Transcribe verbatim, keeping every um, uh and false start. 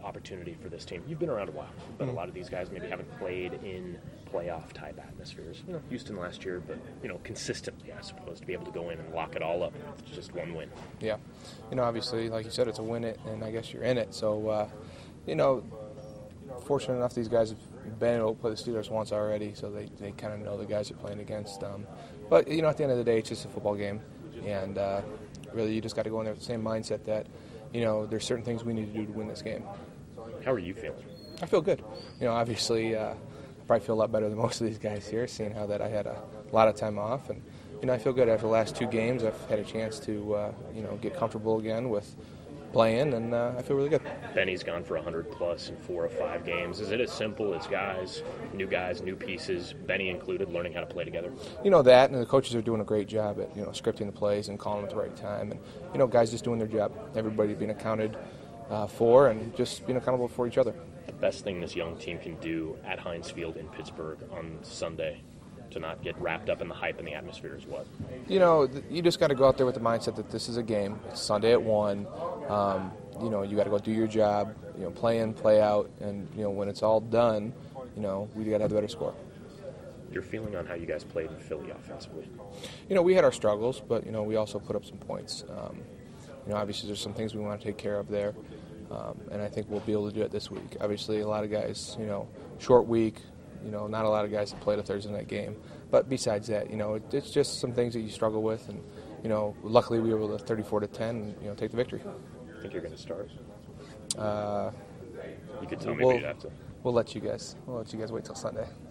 opportunity for this team? You've been around a while, but mm-hmm. a lot of these guys maybe haven't played in playoff-type atmospheres. You know, Houston last year, but, you know, consistently, I suppose, to be able to go in and lock it all up. It's just one win. Yeah. You know, obviously, like you said, it's a win it, and I guess you're in it. So, uh, you know, fortunate enough these guys have been able to play the Steelers once already, so they, they kind of know the guys they're playing against. Um, but, you know, at the end of the day, it's just a football game. And uh, really, you just got to go in there with the same mindset that, you know, there's certain things we need to do to win this game. How are you feeling? I feel good. You know, obviously, uh, I probably feel a lot better than most of these guys here, seeing how that I had a lot of time off. And, you know, I feel good after the last two games. I've had a chance to, uh, you know, get comfortable again with playing, and uh, I feel really good. Benny's gone for one hundred plus in four or five games. Is it as simple as guys, new guys, new pieces, Benny included, learning how to play together? You know that, and the coaches are doing a great job at, you know, scripting the plays and calling them at the right time. And, you know, guys just doing their job. Everybody being accounted uh, for and just being accountable for each other. The best thing this young team can do at Heinz Field in Pittsburgh on Sunday to not get wrapped up in the hype and the atmosphere is what? You know, you just got to go out there with the mindset that this is a game. It's Sunday at one. Um, you know, you got to go do your job, you know, play in, play out, and, you know, when it's all done, you know, we got to have the better score. Your feeling on how you guys played in Philly offensively? You know, we had our struggles, but, you know, we also put up some points. Um, you know, obviously there's some things we want to take care of there, um, and I think we'll be able to do it this week. Obviously, a lot of guys, you know, short week, you know, not a lot of guys have played a Thursday night game. But besides that, you know, it, it's just some things that you struggle with, and, you know, luckily we were able to thirty-four to ten and, you know, take the victory. I think you're going to start. Uh, you could tell me, we'll, you'd have to. We'll let you guys. We'll let you guys wait till Sunday.